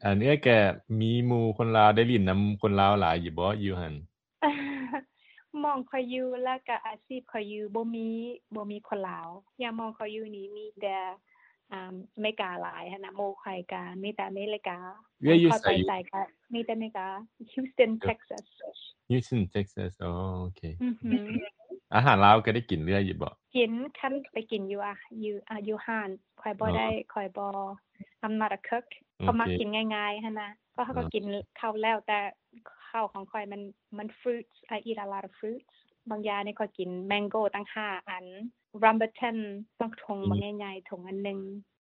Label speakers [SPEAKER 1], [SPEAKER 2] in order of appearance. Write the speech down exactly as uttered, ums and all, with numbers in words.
[SPEAKER 1] อันเอื้อแกมีหมู่คนลาวได้ลิ้นนําคนลาวหลายอยู่บ่อยู่หั่น
[SPEAKER 2] หม้องข้อยอยู่แล้วก็อาชีพข้อยอยู่บ่มีบ่มีคนลาวอย่างหม้องข้อยอยู่นี่มีแต่อ่าอเมริกาหลายหั้นน่ะหมู่ข้อยก็มีแต่อเมริกา
[SPEAKER 1] เอื้ออยู่
[SPEAKER 2] ข้อย
[SPEAKER 1] ไส
[SPEAKER 2] ไปไสก็มีแต่อเมริกา Houston Texas
[SPEAKER 1] Houston Texas อ๋อโอเค
[SPEAKER 2] อือฮึ
[SPEAKER 1] อาหารลาวก็ได้กินเรื่อยอยู่บ่
[SPEAKER 2] กินคันไปกินอยู่อ่ะอยู่อ่าอยู่ห้านข้อยบ่ได้ข้อยบ่ I'm not a cook ก็มักกินง่ายๆหั่นน่ะก็เขาก็กินข้าวแล้วแต่ข้าวของข้อยมันมัน fruits I eat a lot of fruits บางอย่างนี่ข้อยกิน mango ตั้งห้าอัน rambutan บักถุงบักใหญ่ๆถุงอันนึง